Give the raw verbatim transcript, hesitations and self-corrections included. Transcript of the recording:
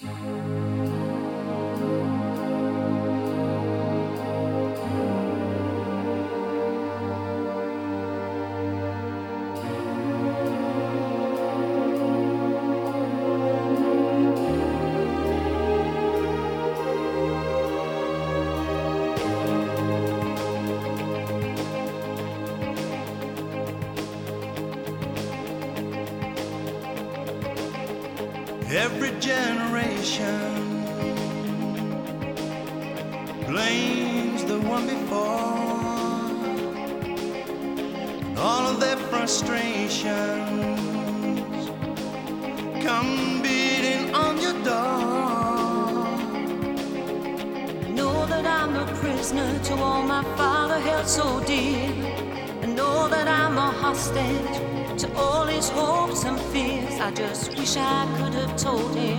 Every generation blames the one before. All of their frustrations come beating on your door. Know that I'm a prisoner to all my father held so dear. I know that I'm a hostage to all his hopes and fears. I just wish I could have told him